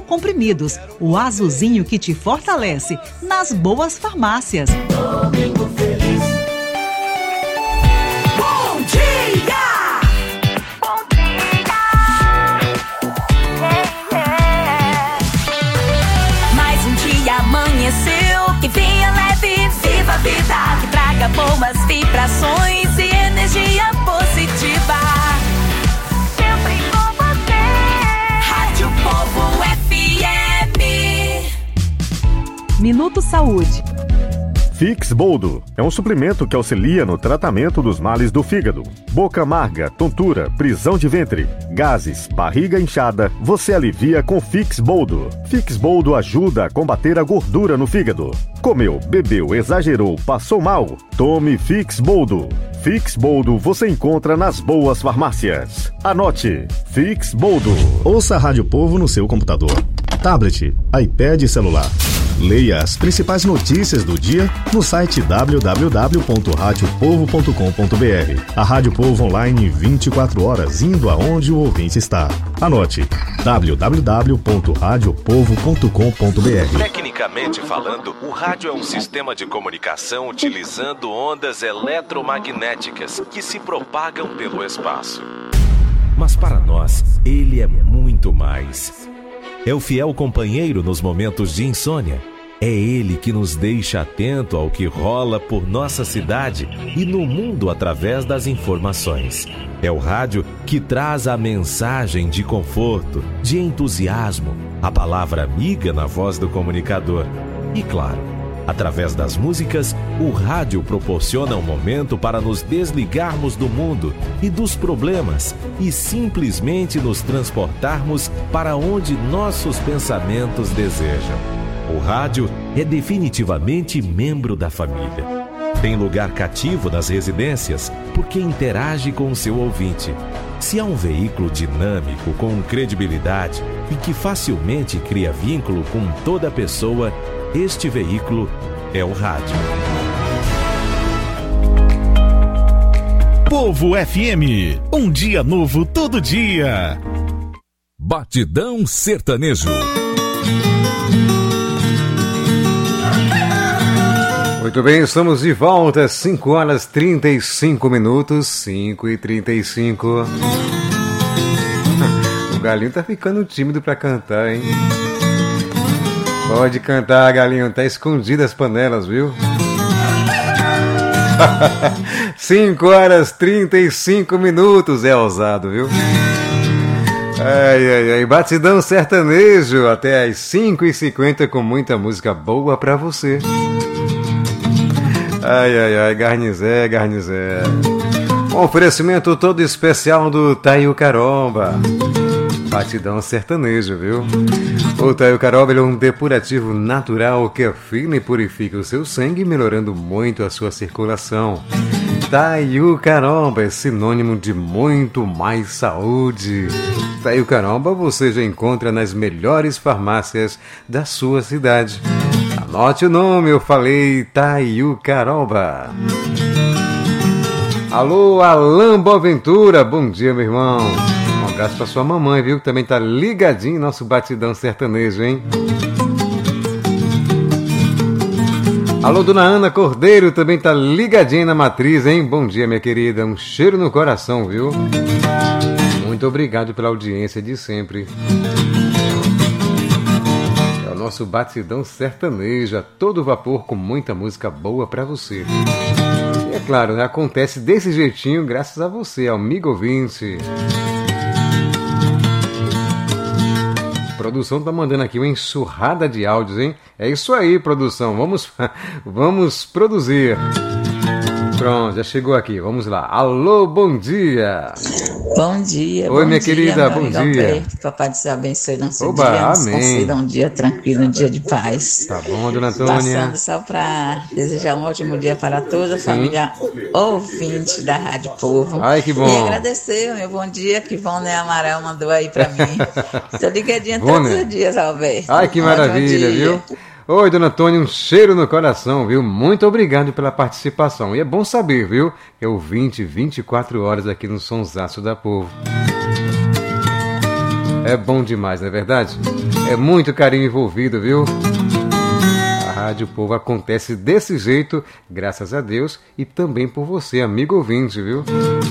comprimidos, o azulzinho que te fortalece, nas boas farmácias. Domingo feliz. Bom dia! Bom dia! Mais um dia amanheceu, que venha leve, viva a vida, que traga boas vibrações e energia positiva. Sempre com você. Rádio Povo FM. Minuto Saúde. Fix Boldo é um suplemento que auxilia no tratamento dos males do fígado. Boca amarga, tontura, prisão de ventre, gases, barriga inchada, você alivia com Fix Boldo. Fix Boldo ajuda a combater a gordura no fígado. Comeu, bebeu, exagerou, passou mal? Tome Fix Boldo. Fix Boldo você encontra nas boas farmácias. Anote, Fix Boldo. Ouça a Rádio Povo no seu computador, tablet, iPad e celular. Leia as principais notícias do dia no site www.radiopovo.com.br. A Rádio Povo online 24 horas, indo aonde o ouvinte está. Anote, www.radiopovo.com.br. Tecnicamente falando, o rádio é um sistema de comunicação utilizando ondas eletromagnéticas que se propagam pelo espaço. Mas para nós, ele é muito mais. É o fiel companheiro nos momentos de insônia. É ele que nos deixa atento ao que rola por nossa cidade e no mundo através das informações. É o rádio que traz a mensagem de conforto, de entusiasmo, a palavra amiga na voz do comunicador. E claro, através das músicas, o rádio proporciona um momento para nos desligarmos do mundo e dos problemas e simplesmente nos transportarmos para onde nossos pensamentos desejam. O rádio é definitivamente membro da família. Tem lugar cativo nas residências porque interage com o seu ouvinte. Se há um veículo dinâmico, com credibilidade e que facilmente cria vínculo com toda pessoa, este veículo é o rádio. Povo FM, um dia novo todo dia. Batidão Sertanejo. Muito bem, estamos de volta, 5 horas 35 minutos, 5h35. O Galinho tá ficando tímido pra cantar, hein? Pode cantar, Galinho, tá escondido as panelas, viu? 5 horas 35 minutos, é ousado, viu? Ai, batidão sertanejo, até às 5h50 com muita música boa pra você. Ai, Garnizé. Um oferecimento todo especial do Taio Caromba. Batidão sertanejo, viu? O Taio Caromba é um depurativo natural que afina e purifica o seu sangue, melhorando muito a sua circulação. Taio Caromba é sinônimo de muito mais saúde. Taio Caromba você já encontra nas melhores farmácias da sua cidade. Anote o nome, eu falei Taio Caromba. Alô, Alain Boaventura, bom dia, meu irmão. Um abraço pra sua mamãe, viu? Que também tá ligadinho em nosso batidão sertanejo, hein? Alô, dona Ana Cordeiro, também tá ligadinha na matriz, hein? Bom dia, minha querida. Um cheiro no coração, viu? Muito obrigado pela audiência de sempre. Nosso batidão sertanejo a todo vapor com muita música boa pra você. E é claro, acontece desse jeitinho graças a você, amigo ouvinte. A produção tá mandando aqui uma enxurrada de áudios, hein? É isso aí, produção. Vamos produzir. Pronto, já chegou aqui. Vamos lá. Alô, bom dia. Bom dia. Oi, minha querida, bom dia. Alberto, papai te abençoe no seu Oba, dia. amém. Conceda um dia tranquilo, um dia de paz. Tá bom, dona Antônia. Passando só para desejar um ótimo dia para toda a família ouvinte da Rádio Povo. Ai, que bom. E agradecer o meu bom dia que Vônia Amaral mandou aí para mim. Estou ligadinha todos os dias, Alberto. Ai, que maravilha, viu? Oi, dona Antônia, um cheiro no coração, viu? Muito obrigado pela participação. E é bom saber, viu? É o 24 horas aqui no Sonsaço da Povo. É bom demais, não é verdade? É muito carinho envolvido, viu? A Rádio Povo acontece desse jeito, graças a Deus, e também por você, amigo ouvinte, viu?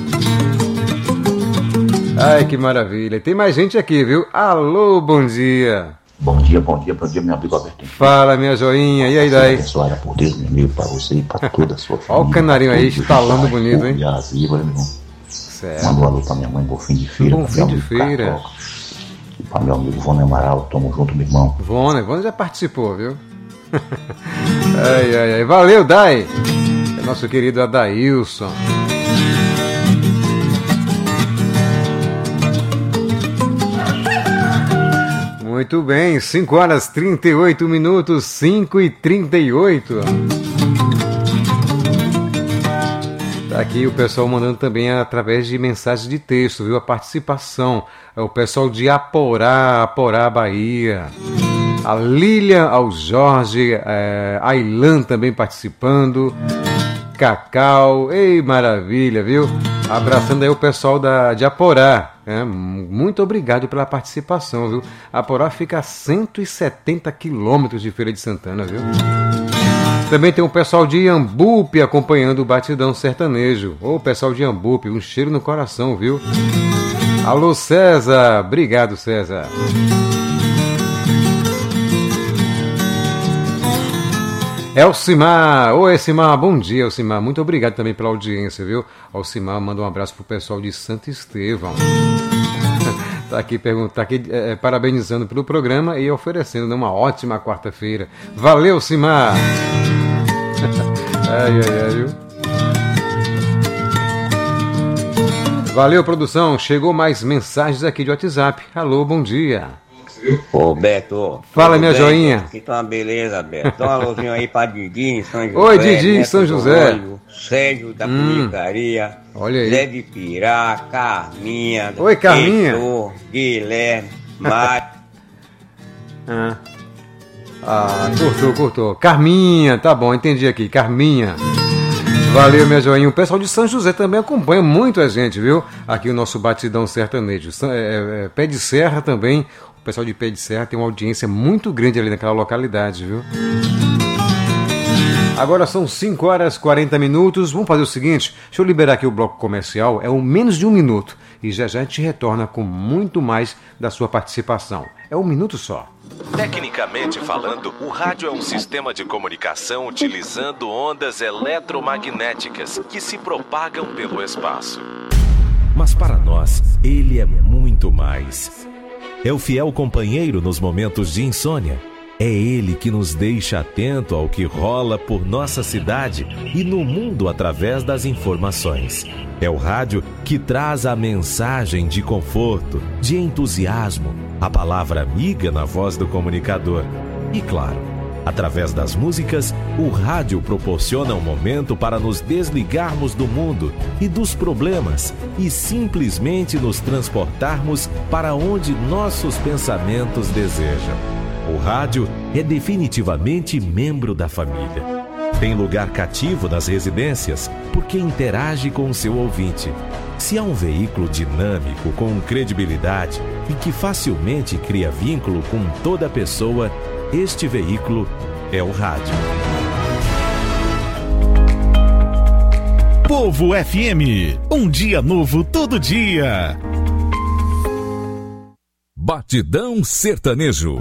Ai, que maravilha. Tem mais gente aqui, viu? Alô, bom dia. Bom dia, meu amigo Alberto. Fala, minha joinha. E aí, daí? Abençoada por Deus, meu amigo, para você e para toda a sua família. Olha o canarinho aí, estalando bonito, hein? Certo. Manda um alô pra minha mãe, bom fim de feira. Bom fim de feira. E pra meu amigo Vônia Amaral, tamo junto, meu irmão. Vônia já participou, viu? Ai. Valeu, Dai. É nosso querido Adailson. Muito bem, 5 horas 38 minutos, 5h38. Tá aqui o pessoal mandando também através de mensagens de texto, viu? A participação. É o pessoal de Aporá, Bahia. A Lília, ao Jorge, a Ilan também participando. Cacau, ei, maravilha, viu? Abraçando aí o pessoal de Aporá. Muito obrigado pela participação, viu? Aporá fica a 170 quilômetros de Feira de Santana, viu? Também tem o pessoal de Iambupe acompanhando o Batidão Sertanejo. Ô, pessoal de Iambupe, um cheiro no coração, viu? Alô, César. Obrigado, César. Elcimar. Oi, Elcimar. Bom dia, Elcimar. Muito obrigado também pela audiência, viu? Elcimar manda um abraço pro pessoal de Santo Estevão. Tá aqui parabenizando pelo programa e oferecendo uma ótima quarta-feira. Valeu, Elcimar. Ai, viu? Valeu, produção. Chegou mais mensagens aqui de WhatsApp. Alô, bom dia. Ô, Beto. Fala, minha joinha. Que tá uma beleza, Beto. Dá um alôzinho aí pra Didi em São José. Oi, Didi em São José. Olho, Sérgio da Comunicaria. Olha aí. Zé de Pirá, Carminha. Oi, Carminha. Heitor, Guilherme, Mário. Cortou. Carminha, tá bom, entendi aqui. Carminha. Valeu, minha joinha. O pessoal de São José também acompanha muito a gente, viu? Aqui o nosso Batidão Sertanejo. Pé de Serra também. O pessoal de Pé de Serra tem uma audiência muito grande ali naquela localidade, viu? Agora são 5 horas 40 minutos. Vamos fazer o seguinte, deixa eu liberar aqui o bloco comercial. É menos de 1 minuto. E já a gente retorna com muito mais da sua participação. É 1 minuto só. Tecnicamente falando, o rádio é um sistema de comunicação utilizando ondas eletromagnéticas que se propagam pelo espaço. Mas para nós, ele é muito mais. É o fiel companheiro nos momentos de insônia. É ele que nos deixa atento ao que rola por nossa cidade e no mundo através das informações. É o rádio que traz a mensagem de conforto, de entusiasmo, a palavra amiga na voz do comunicador. E claro, através das músicas, o rádio proporciona um momento para nos desligarmos do mundo e dos problemas e simplesmente nos transportarmos para onde nossos pensamentos desejam. O rádio é definitivamente membro da família. Tem lugar cativo nas residências porque interage com o seu ouvinte. Se há um veículo dinâmico, com credibilidade e que facilmente cria vínculo com toda pessoa, este veículo é o rádio. Povo FM, um dia novo todo dia. Batidão Sertanejo.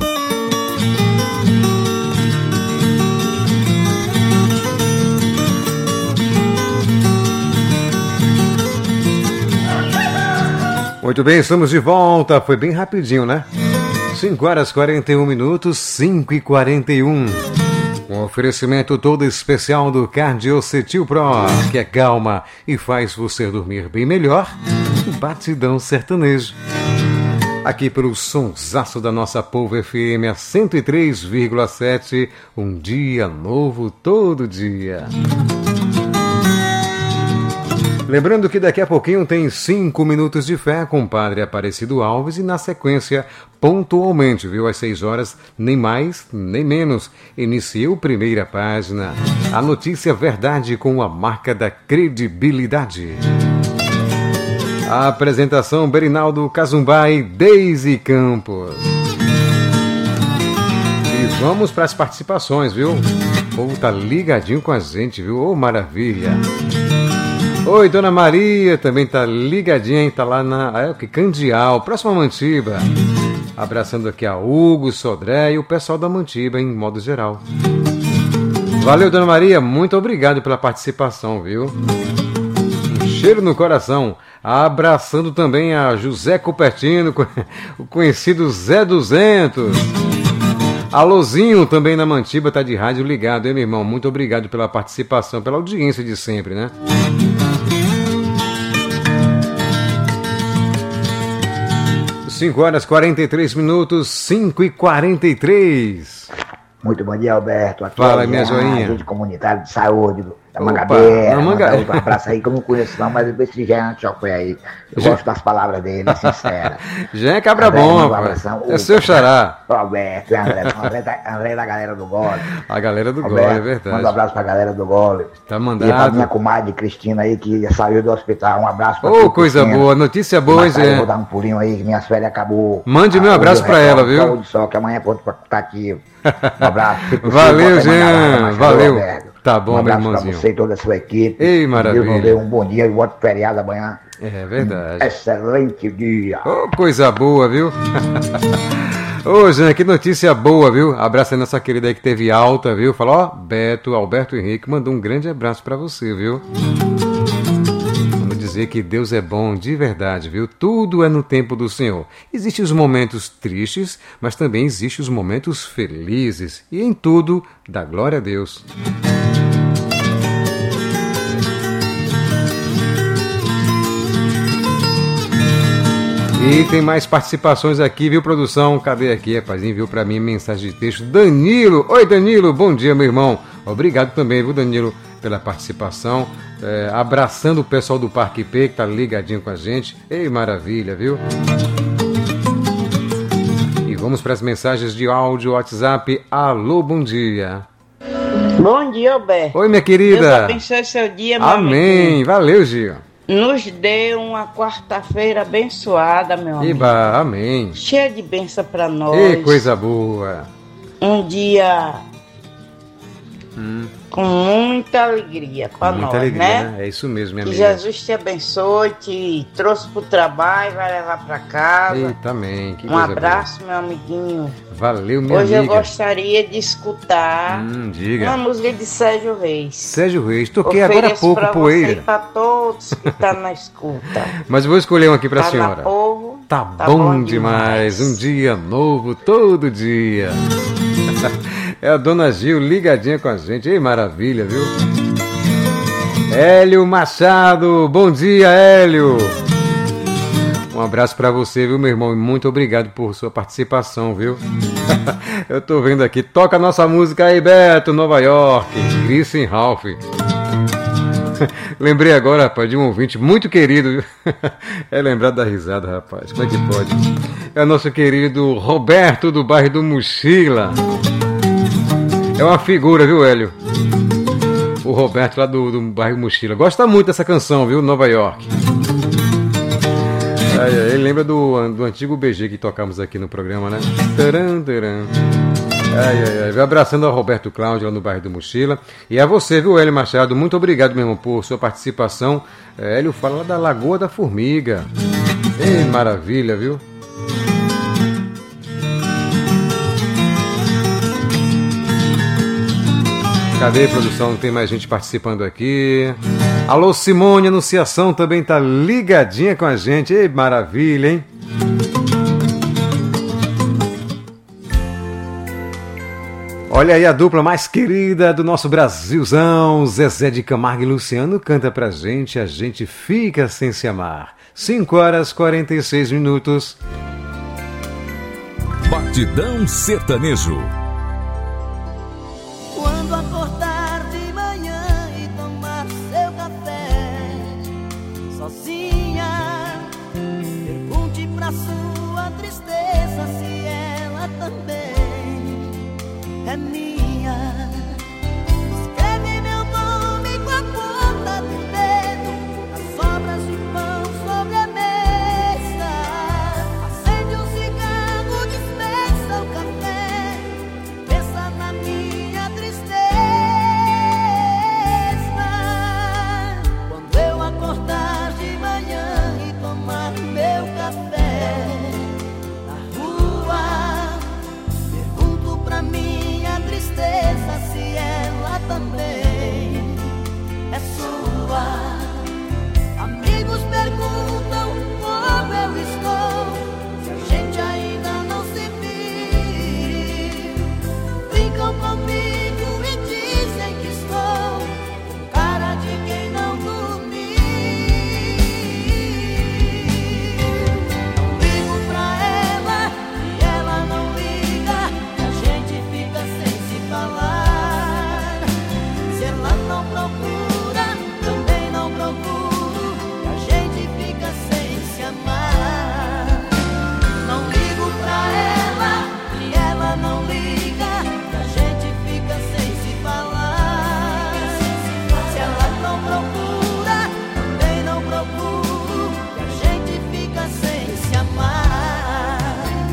Muito bem, estamos de volta. Foi bem rapidinho, né? 5 horas 41 minutos, 5h41. Um oferecimento todo especial do Cardiocetil Pro, que é calma e faz você dormir bem melhor. Batidão Sertanejo. Aqui pelo sonsaço da nossa Povo FM, a 103,7. Um dia novo todo dia. Lembrando que daqui a pouquinho tem 5 minutos de fé com o Padre Aparecido Alves e na sequência, pontualmente, viu? Às 6 horas, nem mais, nem menos, inicia Primeira Página. A notícia verdade com a marca da credibilidade. A apresentação Berinaldo Cazumbá e Deise Campos. E vamos para as participações, viu? O povo tá ligadinho com a gente, viu? Ô, maravilha! Oi, Dona Maria, também tá ligadinha, hein? Tá lá na Candial, próxima Mantiba. Abraçando aqui a Hugo, Sodré e o pessoal da Mantiba, em modo geral. Valeu, Dona Maria, muito obrigado pela participação, viu? Um cheiro no coração. Abraçando também a José Cupertino, o conhecido Zé 200. Alôzinho também na Mantiba, tá de rádio ligado, hein, meu irmão? Muito obrigado pela participação, pela audiência de sempre, né? 5h43, 5h43. Muito bom dia, Alberto. Aqui fala, é minha joinha. Agente comunitário de saúde da Mangabeira. Um abraço aí que eu não conheço não, mas esse Jean foi aí. Eu gosto das palavras dele, sincera. Jean é cabra bom, rapaz. É seu xará. Roberto, André da galera do Gole. A galera do Gole, é verdade. Manda um abraço pra galera do Gole. Tá mandado. E pra minha comadre Cristina aí, que saiu do hospital. Um abraço pra Ô, coisa Cristina. Boa, notícia boa, Jean. Eu vou dar um pulinho aí, que minhas férias acabou. Mande meu abraço pra ela, viu? Saúde só, que amanhã é ponto pra estar aqui. Um abraço. Valeu, Jean. Valeu. Tá bom, meu irmãozinho. Um abraço pra você e toda a sua equipe. Ei, maravilha. Deus nos dê um bom dia e voto feriado amanhã. É verdade. Excelente dia. Ô, coisa boa, viu? Ô, Jean, que notícia boa, viu? Abraço aí nossa querida aí que teve alta, viu? Falou, ó, Alberto Henrique mandou um grande abraço pra você, viu? Vamos dizer que Deus é bom de verdade, viu? Tudo é no tempo do Senhor. Existem os momentos tristes, mas também existem os momentos felizes. E em tudo, dá glória a Deus. E tem mais participações aqui, viu, produção? Cadê aqui, rapazinho? Enviou pra mim mensagem de texto. Danilo! Oi, Danilo! Bom dia, meu irmão. Obrigado também, viu, Danilo, pela participação. Abraçando o pessoal do Parque P, que tá ligadinho com a gente. Ei, maravilha, viu? E vamos para as mensagens de áudio, WhatsApp. Alô, bom dia. Bom dia, Alberto. Oi, minha querida. Deus abençoe seu dia, meu amém. Amiguinho. Valeu, Gia. Nos dê uma quarta-feira abençoada, meu amigo. Iba, amém. Cheia de bênção pra nós. E coisa boa. Um dia com muita alegria pra nós, alegria, né? É isso mesmo, minha amiga. Que Jesus te abençoe, te trouxe pro trabalho, vai levar pra casa. Eita, amém. Que um coisa abraço, boa. Meu amiguinho. Valeu, minha Hoje amiga. Eu gostaria de escutar uma música de Sérgio Reis. Sérgio Reis, toquei agora há pouco, pra Poeira. Você e pra todos que tá na escuta. Mas eu vou escolher um aqui pra senhora. Povo, tá bom demais. Um dia novo, todo dia. É a Dona Gil ligadinha com a gente. Ei, maravilha, viu? Hélio Machado, bom dia, Hélio. Um abraço pra você, viu, meu irmão? E muito obrigado por sua participação, viu? Eu tô vendo aqui. Toca a nossa música aí, Beto, Nova York. Grissom Ralph. Lembrei agora, rapaz, de um ouvinte muito querido, viu? É lembrado da risada, rapaz. Como é que pode? É o nosso querido Roberto, do bairro do Mochila. É uma figura, viu, Hélio? O Roberto lá do bairro Mochila. Gosta muito dessa canção, viu? Nova York. Ele lembra do antigo BG que tocamos aqui no programa, né? Taran, taran. Vai abraçando ao Roberto Cláudio lá no bairro do Mochila. E a você, viu, Hélio Machado? Muito obrigado, meu irmão, por sua participação. Hélio fala lá da Lagoa da Formiga. Ei, maravilha, viu? Cadê, produção? Não tem mais gente participando aqui. Alô, Simone Anunciação também tá ligadinha com a gente. Ei, maravilha, hein? Olha aí a dupla mais querida do nosso Brasilzão. Zezé de Camargo e Luciano canta pra gente. A gente fica sem se amar. 5h46. Batidão Sertanejo. Escreve meu nome com a ponta do dedo nas sobras de pão sobre a mesa. não liga, que a gente fica sem se falar. Se ela não procura, também não procuro, que a gente fica sem se amar.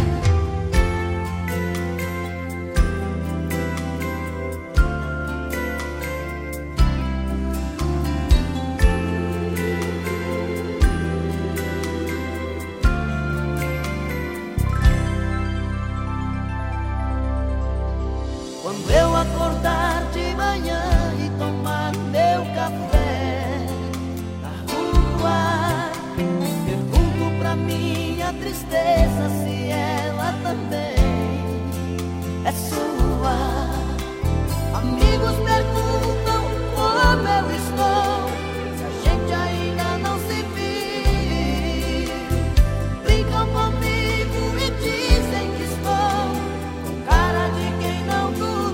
Quando eu acordar de manhã e tomar meu café na rua, pergunto pra minha tristeza se ela também é sua. Amigos perguntam como eu estou, se a gente ainda não se viu. Brincam comigo e dizem que estou com cara de quem não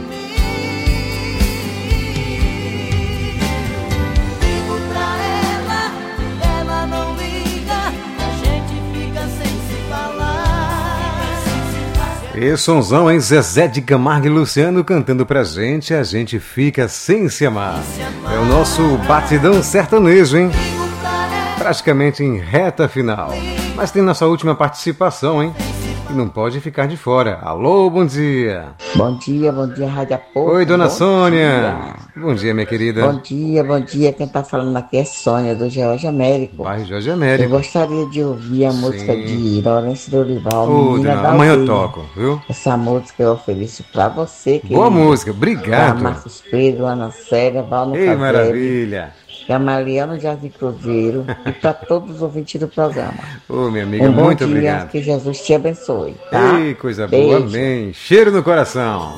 E sonzão, hein? Zezé de Camargo e Luciano cantando pra gente, a gente fica sem se amar. É o nosso batidão sertanejo, hein? Praticamente em reta final. Mas tem nossa última participação, hein? E não pode ficar de fora. Alô, bom dia. Bom dia, Rádio Apoio. Oi, dona Sônia. Bom dia, minha querida. Bom dia. Quem tá falando aqui é Sônia, do Jorge Américo. Bairro Jorge Américo. Eu gostaria de ouvir a música de Lourenço Dorival, Menina da Amanhã eu toco, viu? Essa música eu ofereço pra você, querido. Boa música, obrigado. Pra Marcos Pedro, Ana Célia, Valno Ei, maravilha. Gamaliel no Jardim Cruzeiro e para todos os ouvintes do programa. Ô, minha amiga, muito obrigado. Que Jesus te abençoe. Tá? Ei, coisa boa, amém. Cheiro no coração.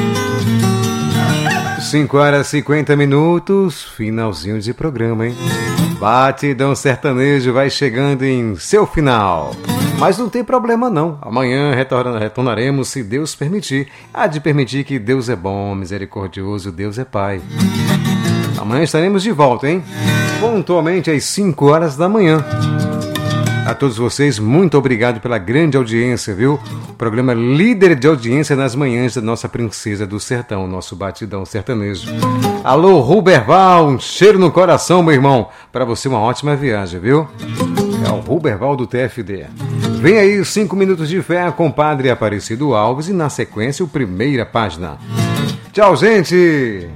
5h50, finalzinho de programa, hein? Batidão sertanejo vai chegando em seu final. Mas não tem problema não, amanhã retornaremos se Deus permitir. Há de permitir que Deus é bom, misericordioso, Deus é Pai. Amanhã estaremos de volta, hein? Pontualmente às 5h da manhã. A todos vocês, muito obrigado pela grande audiência, viu? O programa líder de audiência nas manhãs da nossa princesa do sertão, nosso batidão sertanejo. Alô, Ruberval, um cheiro no coração, meu irmão. Para você, uma ótima viagem, viu? É o Ruberval do TFD. Vem aí 5 minutos de fé com o Padre Aparecido Alves e, na sequência, o Primeira Página. Tchau, gente!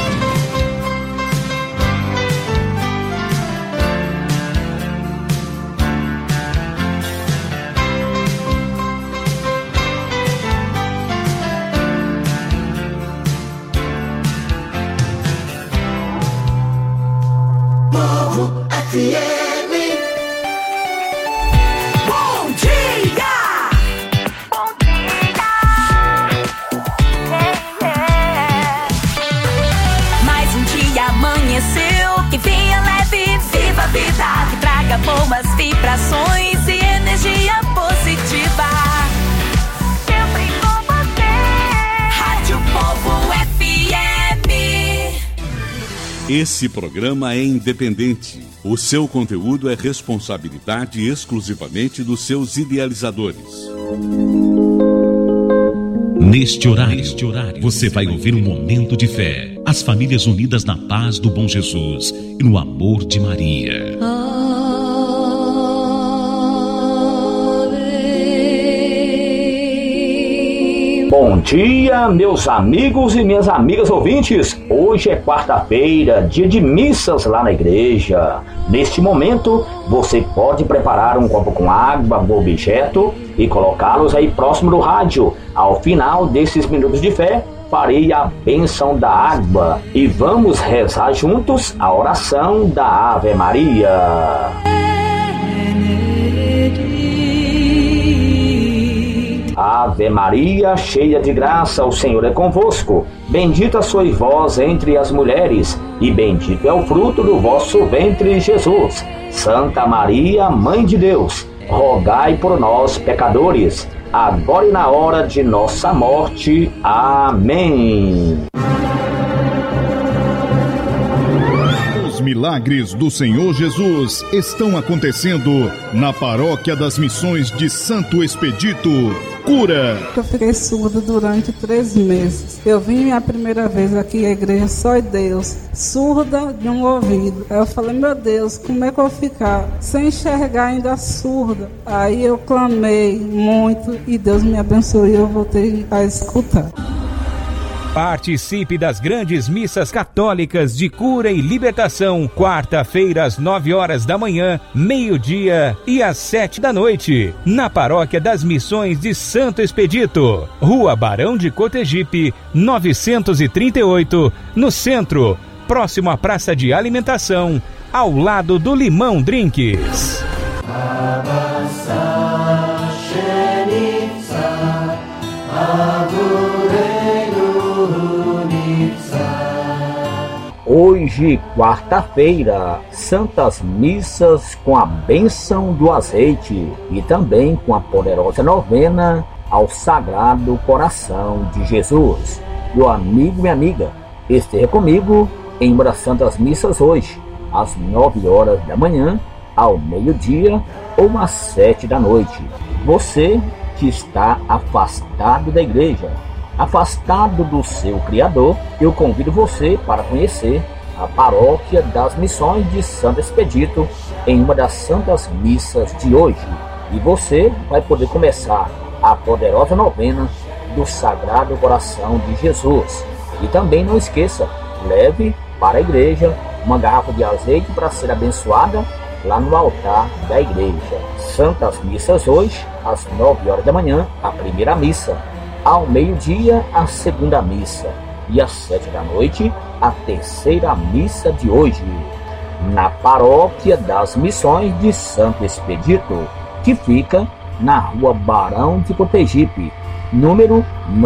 Boas vibrações e energia positiva. Sempre com você. Rádio Povo FM. Esse programa é independente. O seu conteúdo é responsabilidade exclusivamente dos seus idealizadores. Neste horário, você vai ouvir um momento de fé. As famílias unidas na paz do bom Jesus e no amor de Maria. Bom dia, meus amigos e minhas amigas ouvintes. Hoje é quarta-feira, dia de missas lá na igreja. Neste momento, você pode preparar um copo com água, um objeto e colocá-los aí próximo do rádio. Ao final desses minutos de fé, farei a bênção da água e vamos rezar juntos a oração da Ave Maria. Ave Maria, cheia de graça, o Senhor é convosco. Bendita sois vós entre as mulheres, e bendito é o fruto do vosso ventre, Jesus. Santa Maria, Mãe de Deus, rogai por nós, pecadores, agora e na hora de nossa morte. Amém. milagres do Senhor Jesus estão acontecendo na Paróquia das Missões de Santo Expedito. Cura. Eu fiquei surda durante 3 meses. Eu vim a primeira vez aqui à igreja Só Deus, surda de um ouvido. Aí eu falei, meu Deus, como é que eu vou ficar sem enxergar ainda surda? Aí eu clamei muito e Deus me abençoou e eu voltei a escutar. Participe das grandes missas católicas de cura e libertação, quarta-feira às 9 horas da manhã, meio-dia e às 7 da noite, na Paróquia das Missões de Santo Expedito, Rua Barão de Cotegipe, 938, no centro, próximo à Praça de Alimentação, ao lado do Limão Drinks. Hoje, quarta-feira, Santas Missas com a bênção do azeite e também com a poderosa novena ao Sagrado Coração de Jesus. Meu amigo e minha amiga, esteja comigo em uma das Santas Missas hoje, às 9 horas da manhã, ao meio-dia ou às 7 da noite. Você que está afastado da igreja, afastado do seu Criador, eu convido você para conhecer a Paróquia das Missões de Santo Expedito em uma das Santas Missas de hoje. E você vai poder começar a poderosa novena do Sagrado Coração de Jesus. E também não esqueça, leve para a igreja uma garrafa de azeite para ser abençoada lá no altar da igreja. Santas Missas hoje, às 9 horas da manhã, a primeira missa. Ao meio-dia, a segunda missa. E às 7 da noite, a terceira missa de hoje. Na Paróquia das Missões de Santo Expedito, que fica na Rua Barão de Cotegipe, número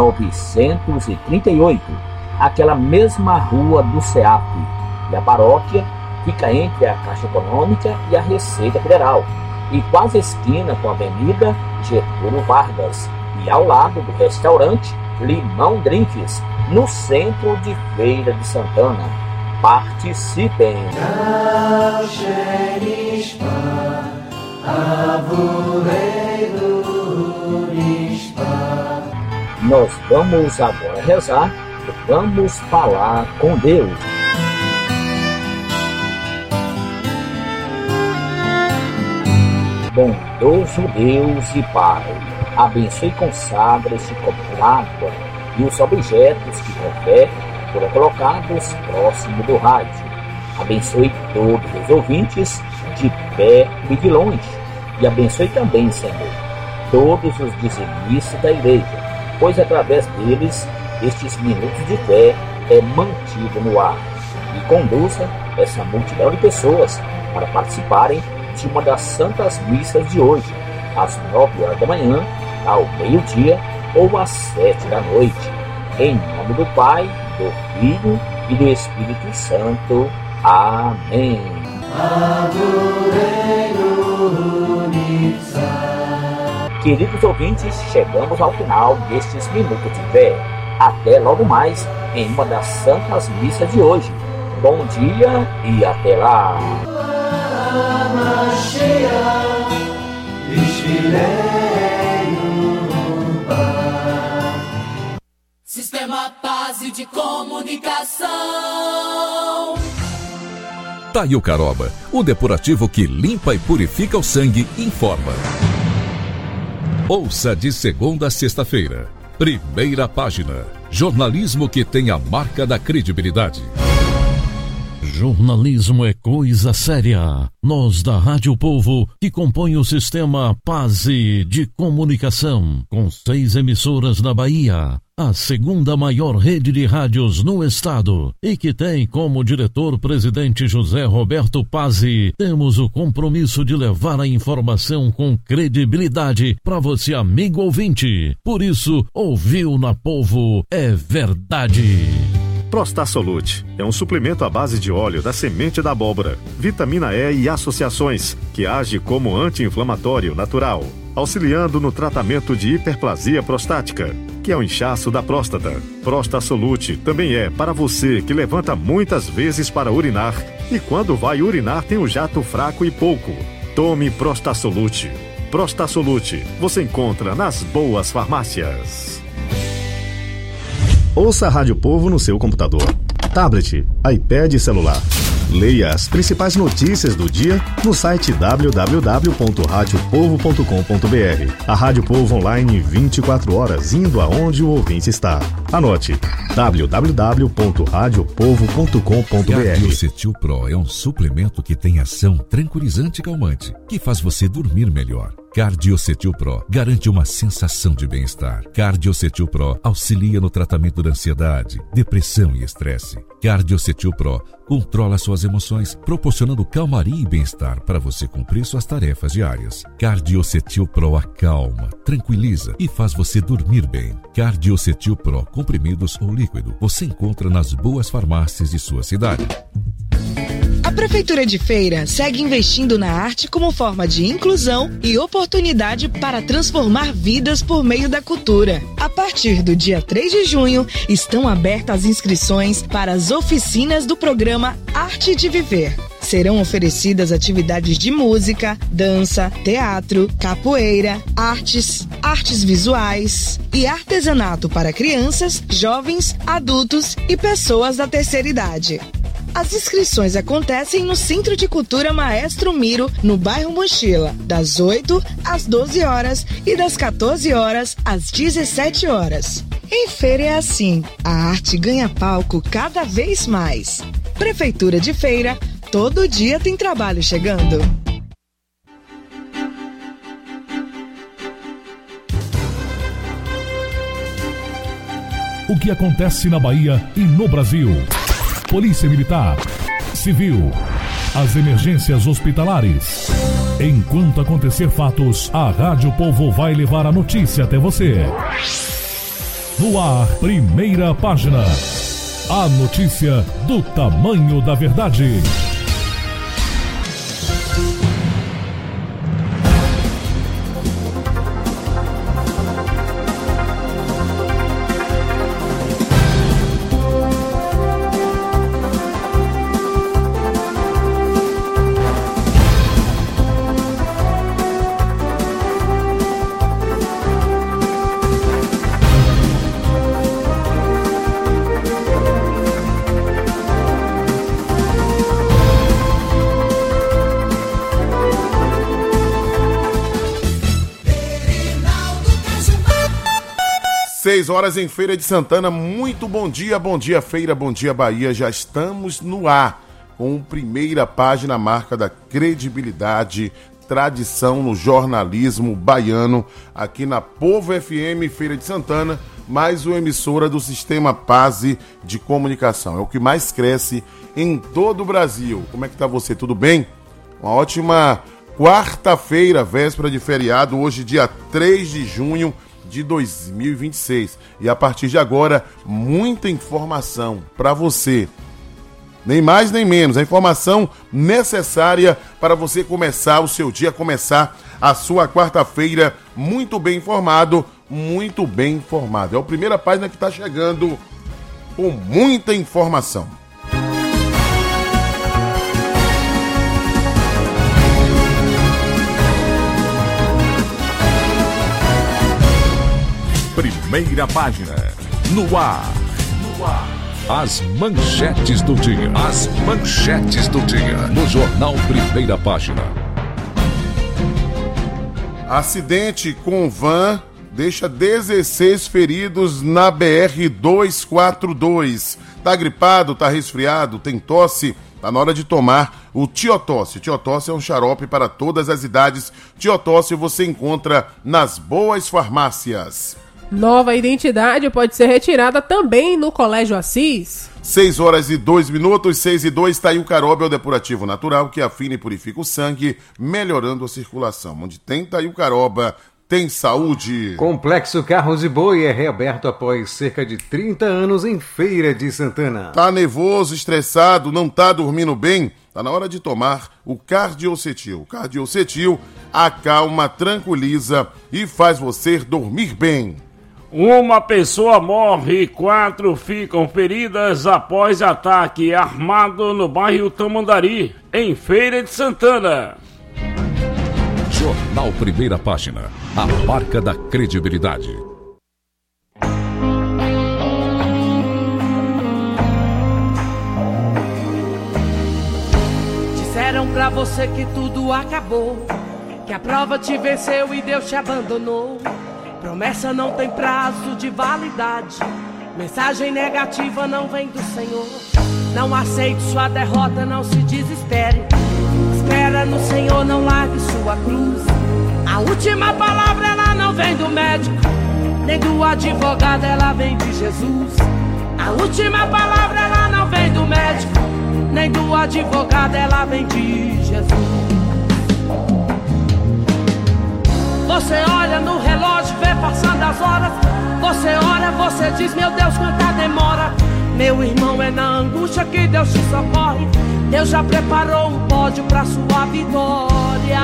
938. Aquela mesma rua do CEAP. E a paróquia fica entre a Caixa Econômica e a Receita Federal. E quase esquina com a Avenida Getúlio Vargas. E ao lado do restaurante Limão Drinks, no centro de Feira de Santana. Participem! Nós vamos agora rezar, vamos falar com Deus. Bondoso Deus e Pai, abençoe e consagra este copo com água e os objetos que com fé foram colocados próximo do rádio. Abençoe todos os ouvintes de perto e de longe. E abençoe também, Senhor, todos os dizimistas da igreja, pois através deles estes minutos de fé é mantido no ar. E conduza essa multidão de pessoas para participarem de uma das Santas Missas de hoje, às 9 horas da manhã, ao meio-dia ou às 7 da noite. Em nome do Pai, do Filho e do Espírito Santo. Amém. Queridos ouvintes, chegamos ao final destes minutos de fé. Até logo mais em uma das Santas Missas de hoje. Bom dia e até lá. Sistema Paz de Comunicação. Taio Caroba, o depurativo que limpa e purifica o sangue, informa. Ouça de segunda a sexta-feira. Primeira página. Jornalismo que tem a marca da credibilidade. Jornalismo é coisa séria. Nós da Rádio Povo, que compõe o sistema Paz de Comunicação, com 6 emissoras na Bahia, a segunda maior rede de rádios no estado, e que tem como diretor-presidente José Roberto Pazzi, temos o compromisso de levar a informação com credibilidade para você, amigo ouvinte. Por isso, ouviu na Povo é verdade. Prostasolute é um suplemento à base de óleo da semente da abóbora, vitamina E e associações, que age como anti-inflamatório natural, auxiliando no tratamento de hiperplasia prostática. que é o inchaço da próstata. Prostasolute também é para você que levanta muitas vezes para urinar e quando vai urinar tem um jato fraco e pouco. Tome Prostasolute. Prostasolute você encontra nas boas farmácias. Ouça a Rádio Povo no seu computador, tablet, iPad e celular. Leia as principais notícias do dia no site www.radiopovo.com.br. A Rádio Povo online 24 horas, indo aonde o ouvinte está. Anote: www.radiopovo.com.br. Cardiocetil Pro é um suplemento que tem ação tranquilizante e calmante, que faz você dormir melhor. Cardiocetil Pro garante uma sensação de bem-estar. Cardiocetil Pro auxilia no tratamento da ansiedade, depressão e estresse. Cardiocetil Pro controla suas emoções, proporcionando calmaria e bem-estar para você cumprir suas tarefas diárias. Cardiocetil Pro acalma, tranquiliza e faz você dormir bem. Cardiocetil Pro, comprimidos ou líquido, você encontra nas boas farmácias de sua cidade. A Prefeitura de Feira segue investindo na arte como forma de inclusão e oportunidade para transformar vidas por meio da cultura. A partir do dia 3 de junho, estão abertas as inscrições para as oficinas do programa Arte de Viver. Serão oferecidas atividades de música, dança, teatro, capoeira, artes visuais e artesanato para crianças, jovens, adultos e pessoas da terceira idade. As inscrições acontecem no Centro de Cultura Maestro Miro, no bairro Mochila, das 8 às 12 horas e das 14 horas às 17 horas. Em Feira é assim, a arte ganha palco cada vez mais. Prefeitura de Feira, todo dia tem trabalho chegando. O que acontece na Bahia e no Brasil? Polícia Militar, Civil, as emergências hospitalares. Enquanto acontecer fatos, a Rádio Povo vai levar a notícia até você. No ar, primeira página. A notícia do tamanho da verdade. Horas em Feira de Santana. Muito bom dia Feira, bom dia Bahia. Já estamos no ar com primeira página, marca da credibilidade, tradição no jornalismo baiano, aqui na Povo FM Feira de Santana, mais uma emissora do Sistema Paz de Comunicação. É o que mais cresce em todo o Brasil. Como é que tá você? Tudo bem? Uma ótima quarta-feira, véspera de feriado, hoje dia 3 de junho de 2026. E a partir de agora, muita informação para você. Nem mais nem menos. A informação necessária para você começar o seu dia, começar a sua quarta-feira muito bem informado, muito bem informado. É a primeira página que está chegando com muita informação. Primeira página, no ar. As manchetes do dia. As manchetes do dia. No jornal Primeira Página. Acidente com van deixa 16 feridos na BR-242. Tá gripado, tá resfriado, tem tosse? Tá na hora de tomar o Tiotosse. Tiotosse é um xarope para todas as idades. Tiotosse você encontra nas boas farmácias. Nova identidade pode ser retirada também no Colégio Assis. 6 horas e 2 minutos, 6 e 2, Taio Caroba é o depurativo natural que afina e purifica o sangue, melhorando a circulação. Onde tem Taio Caroba, tem saúde. Complexo Carros e Boi é reaberto após cerca de 30 anos em Feira de Santana. Tá nervoso, estressado, não tá dormindo bem? Tá na hora de tomar o Cardiocetil. Cardiocetil acalma, tranquiliza e faz você dormir bem. Uma pessoa morre e 4 ficam feridas após ataque armado no bairro Tamandaré, em Feira de Santana. Jornal Primeira Página, a marca da credibilidade. Disseram pra você que tudo acabou, que a prova te venceu e Deus te abandonou. Promessa não tem prazo de validade, mensagem negativa não vem do Senhor. Não aceite sua derrota, não se desespere. Espera no Senhor, não largue sua cruz. A última palavra ela não vem do médico, nem do advogado, ela vem de Jesus. A última palavra ela não vem do médico, nem do advogado, ela vem de Jesus. Você olha no relógio, vê passando as horas. Você ora, você diz, meu Deus, quanta demora. Meu irmão, é na angústia que Deus te socorre. Deus já preparou um pódio pra sua vitória.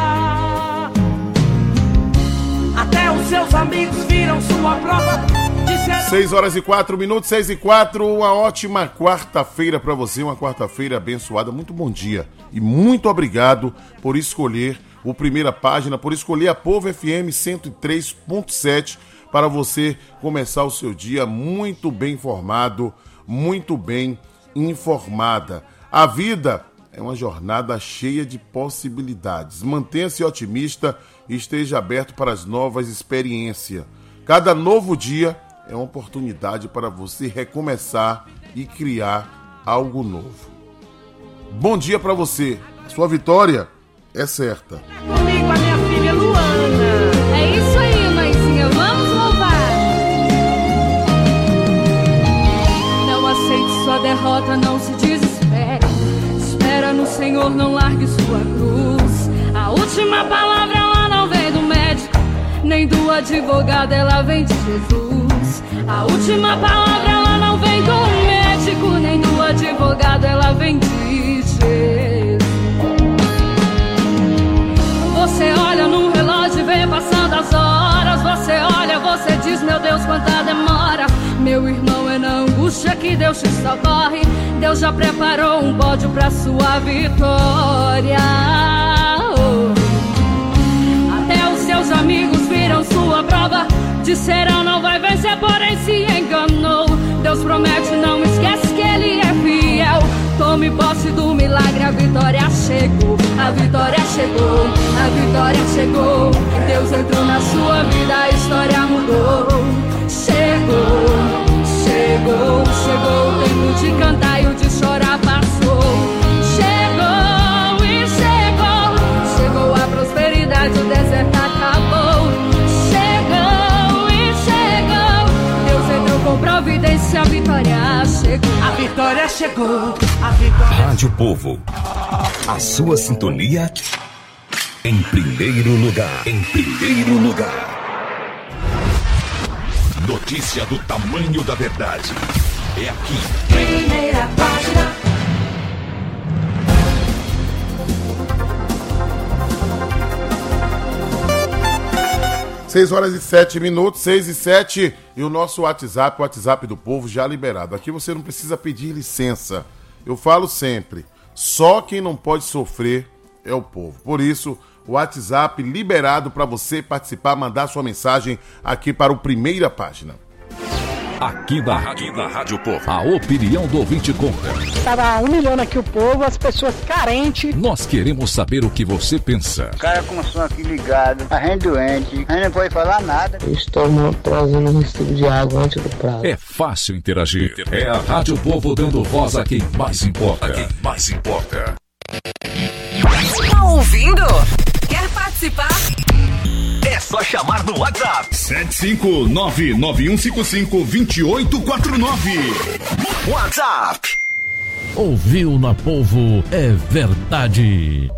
Até os seus amigos viram sua prova. 6 horas e 4 minutos, 6 e 4. Uma ótima quarta-feira pra você, uma quarta-feira abençoada. Muito bom dia e muito obrigado por escolher o Primeira Página, por escolher a Povo FM 103.7 para você começar o seu dia muito bem informado, muito bem informada. A vida é uma jornada cheia de possibilidades. Mantenha-se otimista e esteja aberto para as novas experiências. Cada novo dia é uma oportunidade para você recomeçar e criar algo novo. Bom dia para você. A sua vitória é certa. Comigo a minha filha Luana. É isso aí, mãezinha, vamos louvar. Não aceite sua derrota, não se desespere. Espera no Senhor, não largue sua cruz. A última palavra ela não vem do médico, nem do advogado, ela vem de Jesus. A última palavra ela não vem do médico, nem do advogado, ela vem de Jesus. Você olha no relógio e vê passando as horas. Você olha, você diz, meu Deus, quanta demora. Meu irmão, é na angústia que Deus te socorre. Deus já preparou um pódio pra sua vitória. Até os seus amigos viram sua prova. Disseram não vai vencer, porém se enganou. Deus promete, não esquece que Ele é fiel. Tome posse do milagre, a vitória chegou. A vitória chegou, a vitória chegou. Deus entrou na sua vida, a história mudou. Chegou, chegou, chegou. O tempo de cantar e o de chorar passou. Chegou e chegou, chegou a prosperidade, o deserto acabou. Chegou e chegou, Deus entrou com providência, a vitória chegou. A vitória chegou, a vitória. Rádio Povo, a sua sintonia em primeiro lugar. Em primeiro lugar. Notícia do tamanho da verdade. É aqui. Primeira Página. Seis horas e 7 minutos, 6 e 7, e o nosso WhatsApp, o WhatsApp do Povo já liberado. Aqui você não precisa pedir licença. Eu falo sempre, só quem não pode sofrer é o povo. Por isso, o WhatsApp liberado para você participar, mandar sua mensagem aqui para o Primeira Página. Aqui na Rádio Povo, a opinião do ouvinte conta. Estava humilhando aqui o povo, as pessoas carentes. Nós queremos saber o que você pensa. O cara com o som aqui ligado, a gente doente, a gente não pode falar nada. Estou trazendo um recibo de água antes do prazo. É fácil interagir. É a Rádio Povo dando voz a quem mais importa. A quem mais importa. Tá ouvindo? Quer participar? É só chamar no WhatsApp. 759-9155-2849. WhatsApp. Ouviu na Povo é verdade.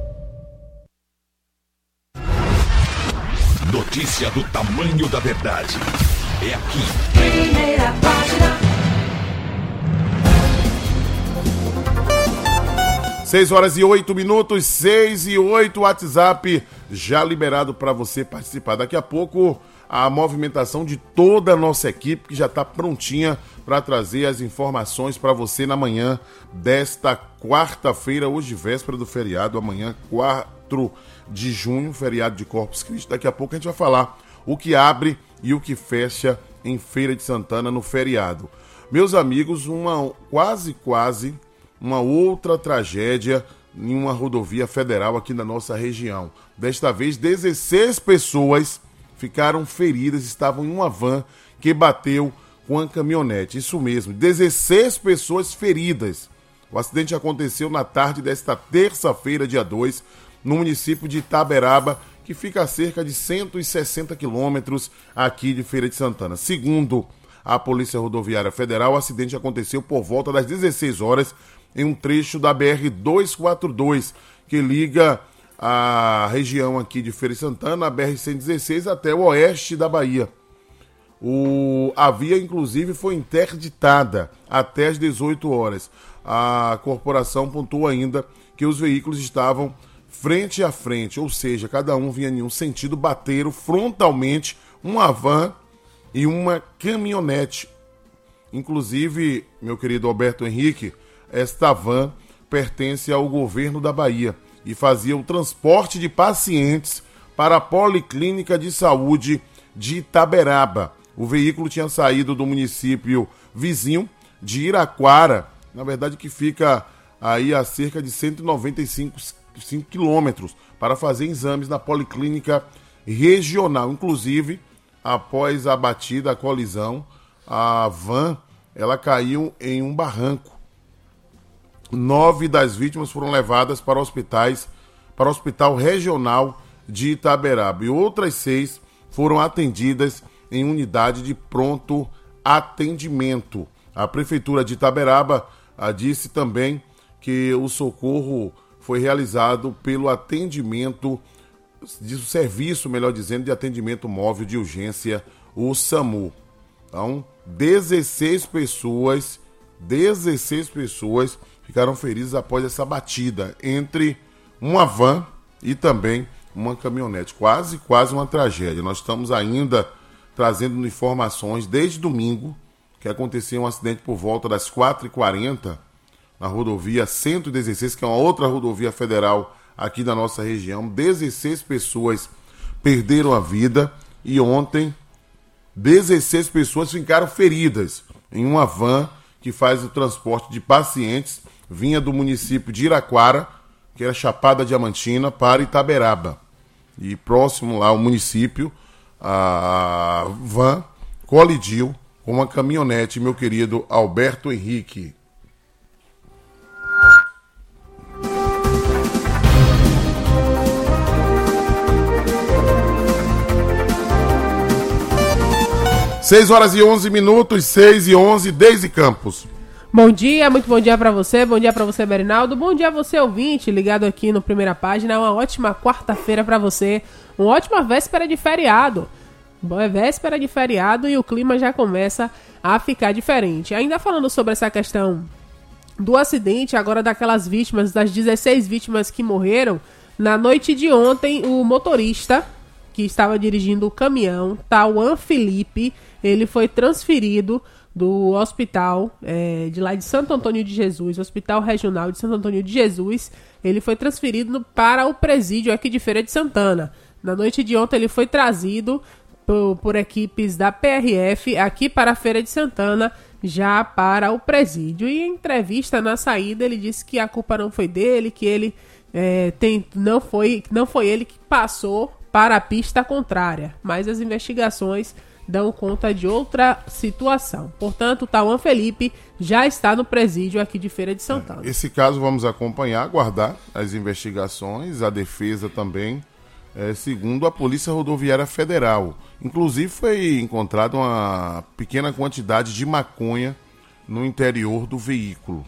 Notícia do tamanho da verdade. É aqui. Primeira Página. 6 horas e 8 minutos, 6 e 8, WhatsApp já liberado para você participar. Daqui a pouco a movimentação de toda a nossa equipe que já está prontinha para trazer as informações para você na manhã desta quarta-feira, hoje véspera do feriado, amanhã 4 de junho, feriado de Corpus Christi. Daqui a pouco a gente vai falar o que abre e o que fecha em Feira de Santana no feriado. Meus amigos, quase uma outra tragédia em uma rodovia federal aqui na nossa região. Desta vez, 16 pessoas ficaram feridas, estavam em uma van que bateu com a caminhonete. Isso mesmo, 16 pessoas feridas. O acidente aconteceu na tarde desta terça-feira, dia 2, no município de Itaberaba, que fica a cerca de 160 quilômetros aqui de Feira de Santana. Segundo a Polícia Rodoviária Federal, o acidente aconteceu por volta das 16 horas em um trecho da BR-242, que liga a região aqui de Feira de Santana, a BR-116, até o oeste da Bahia. A via, inclusive, foi interditada até as 18 horas. A corporação pontuou ainda que os veículos estavam frente a frente, ou seja, cada um vinha em um sentido, bateram frontalmente uma van e uma caminhonete. Inclusive, meu querido Alberto Henrique, esta van pertence ao governo da Bahia e fazia o transporte de pacientes para a Policlínica de Saúde de Itaberaba. O veículo tinha saído do município vizinho de Iraquara, na verdade que fica aí a cerca de 195 quilômetros, para fazer exames na Policlínica Regional. Inclusive, após a batida, a colisão, a van ela caiu em um barranco. 9 das vítimas foram levadas para o Hospital Regional de Itaberaba e outras 6 foram atendidas em unidade de pronto atendimento. A Prefeitura de Itaberaba disse também que o socorro foi realizado pelo atendimento de serviço, melhor dizendo, de atendimento móvel de urgência, o SAMU. Então, 16 pessoas ficaram feridas após essa batida entre uma van e também uma caminhonete. Quase uma tragédia. Nós estamos ainda trazendo informações desde domingo, que aconteceu um acidente por volta das 4h40 na rodovia 116, que é uma outra rodovia federal aqui da nossa região. 16 pessoas perderam a vida e ontem 16 pessoas ficaram feridas em uma van que faz o transporte de pacientes, vinha do município de Iraquara, que era Chapada Diamantina, para Itaberaba. E próximo lá ao município, a van colidiu com uma caminhonete, meu querido Alberto Henrique. Seis horas e 11 minutos, 6h11, Deise Campos. Bom dia, muito bom dia pra você, Berinaldo, bom dia a você ouvinte, ligado aqui no Primeira Página, uma ótima quarta-feira pra você, uma ótima véspera de feriado. É véspera de feriado e o clima já começa a ficar diferente. Ainda falando sobre essa questão do acidente, agora daquelas vítimas, das 16 vítimas que morreram, na noite de ontem, o motorista que estava dirigindo o caminhão, Tauan Felipe, ele foi transferido do hospital de lá de Santo Antônio de Jesus, Hospital Regional de Santo Antônio de Jesus, ele foi transferido para o presídio aqui de Feira de Santana. Na noite de ontem ele foi trazido por equipes da PRF aqui para a Feira de Santana, já para o presídio. E em entrevista na saída ele disse que a culpa não foi dele, que ele não foi ele que passou para a pista contrária, mas as investigações dão conta de outra situação. Portanto, o Tauan Felipe já está no presídio aqui de Feira de Santana. Esse caso vamos acompanhar, aguardar as investigações, a defesa também, segundo a Polícia Rodoviária Federal. Inclusive foi encontrada uma pequena quantidade de maconha no interior do veículo.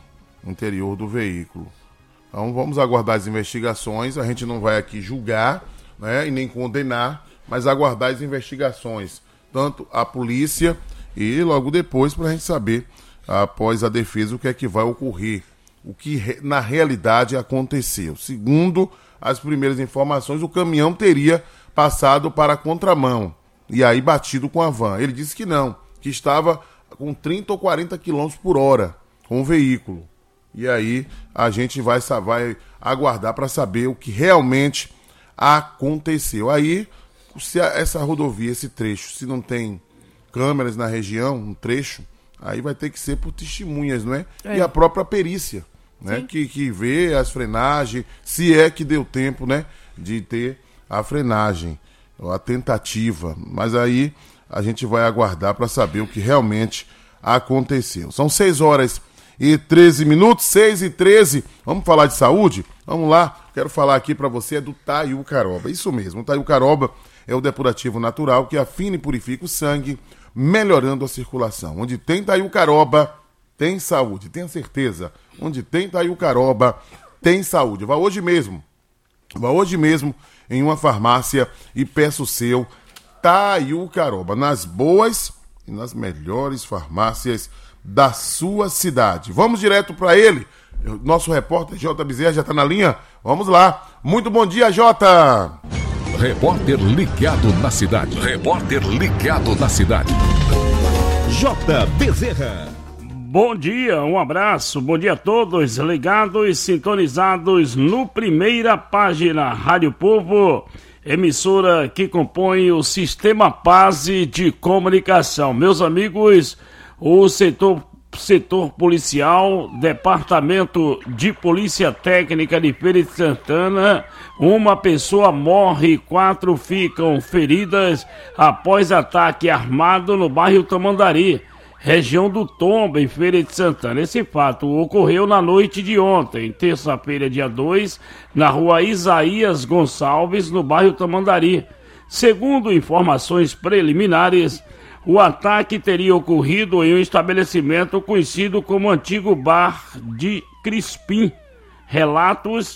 Então vamos aguardar as investigações, a gente não vai aqui julgar, né, e nem condenar, mas aguardar as investigações, tanto a polícia e logo depois para a gente saber, após a defesa, o que é que vai ocorrer, o que na realidade aconteceu. Segundo as primeiras informações, o caminhão teria passado para a contramão e aí batido com a van. Ele disse que não, que estava com 30 ou 40 km por hora com o veículo. E aí a gente vai aguardar para saber o que realmente aconteceu. Aí, se essa rodovia, esse trecho, se não tem câmeras na região, um trecho, aí vai ter que ser por testemunhas, não é? E a própria perícia, né? Que vê as frenagens, se é que deu tempo, né? De ter a frenagem, a tentativa. Mas aí a gente vai aguardar para saber o que realmente aconteceu. São 6h13, 6h13. Vamos falar de saúde? Vamos lá. Quero falar aqui para você do Taiú Caroba. Isso mesmo, o Taiú Caroba é o depurativo natural que afina e purifica o sangue, melhorando a circulação. Onde tem Taiú Caroba, tem saúde. Tenha certeza. Onde tem Taiú Caroba, tem saúde. Vá hoje mesmo em uma farmácia e peça o seu Taiú Caroba. Nas boas e nas melhores farmácias da sua cidade. Vamos direto para ele. Nosso repórter J. Bezerra já está na linha. Vamos lá. Muito bom dia, Jota. Repórter ligado na cidade. Repórter ligado na cidade. J. Bezerra. Bom dia, um abraço. Bom dia a todos ligados, sintonizados no Primeira Página Rádio Povo, emissora que compõe o Sistema Paz de Comunicação. Meus amigos, o setor policial, Departamento de Polícia Técnica de Feira de Santana, uma pessoa morre e 4 ficam feridas após ataque armado no bairro Tamandari, região do Tomba, em Feira de Santana. Esse fato ocorreu na noite de ontem, terça-feira, dia 2, na rua Isaías Gonçalves, no bairro Tamandari. Segundo informações preliminares, o ataque teria ocorrido em um estabelecimento conhecido como Antigo Bar de Crispim. Relatos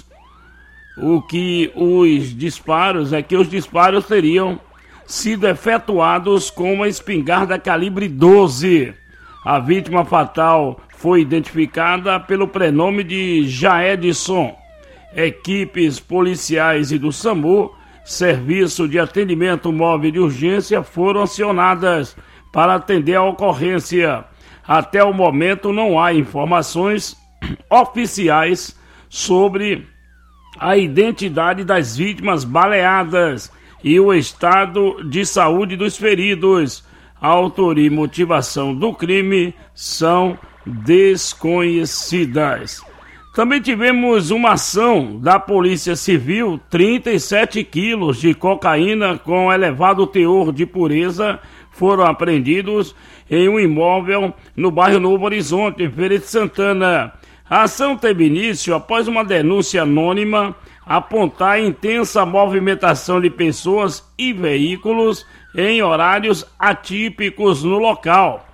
que os disparos teriam sido efetuados com uma espingarda calibre 12. A vítima fatal foi identificada pelo prenome de Jaedson. Equipes policiais e do SAMU, Serviço de Atendimento Móvel de Urgência, foram acionadas para atender a ocorrência. Até o momento não há informações oficiais sobre a identidade das vítimas baleadas e o estado de saúde dos feridos. A autoria e motivação do crime são desconhecidas. Também tivemos uma ação da Polícia Civil, 37 quilos de cocaína com elevado teor de pureza foram apreendidos em um imóvel no bairro Novo Horizonte, em Feira de Santana. A ação teve início após uma denúncia anônima apontar a intensa movimentação de pessoas e veículos em horários atípicos no local.